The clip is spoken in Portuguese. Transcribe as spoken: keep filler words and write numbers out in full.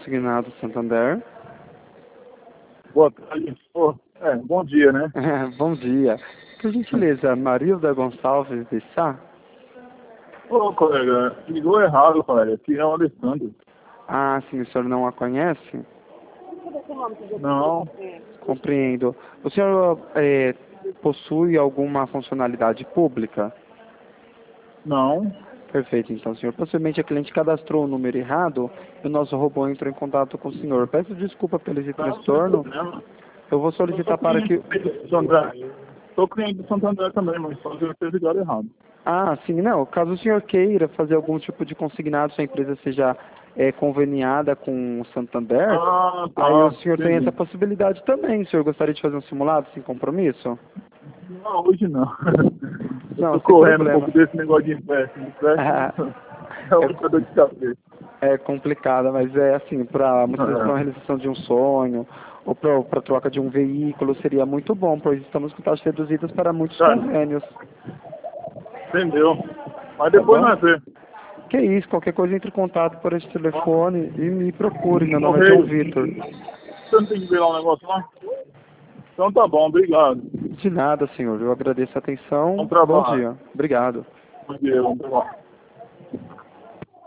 consignado Santander. Boa tarde. Oh, é, bom dia, né? Bom dia. Por gentileza, Marilda Gonçalves de Sá? Ô, colega, ligou errado, colega. Aqui é o Alessandro. Ah, sim, o senhor não a conhece? Não, Compreendo. O senhor é, possui alguma funcionalidade pública? não. Perfeito, então, senhor. Possivelmente a cliente cadastrou o número errado e o nosso robô entrou em contato com o senhor. Peço desculpa pelo esse Não, sem transtorno. problema. Eu vou Eu sou solicitar para cliente que... do Santander. Sou cliente do Santander também, mas só que eu ter ligado errado. Ah, sim, não. Caso o senhor queira fazer algum tipo de consignado, se a empresa seja é, conveniada com o Santander, Ah, aí o tá. senhor tem essa Entendi. possibilidade também. O senhor gostaria de fazer um simulado sem compromisso? Não, hoje não. Eu Não, tô sem correndo um problema. pouco desse negócio de empréstimo. Empréstimo é outra dor de cabeça. É complicado, mas é assim, para muitas vezes para a realização de um sonho ou para a troca de um veículo seria muito bom, pois estamos com taxas reduzidas para muitos Tá, convênios. entendeu? Mas Tá depois bom? nós vemos. Que isso, qualquer coisa entre em contato por esse telefone e me procure. Meu nome é João Correio. Vitor. Você não tem que ver lá um negócio lá? Então tá bom, obrigado. De nada, senhor. Eu agradeço a atenção. Bom Bom trabalho. dia. Obrigado. Bom dia, bom trabalho.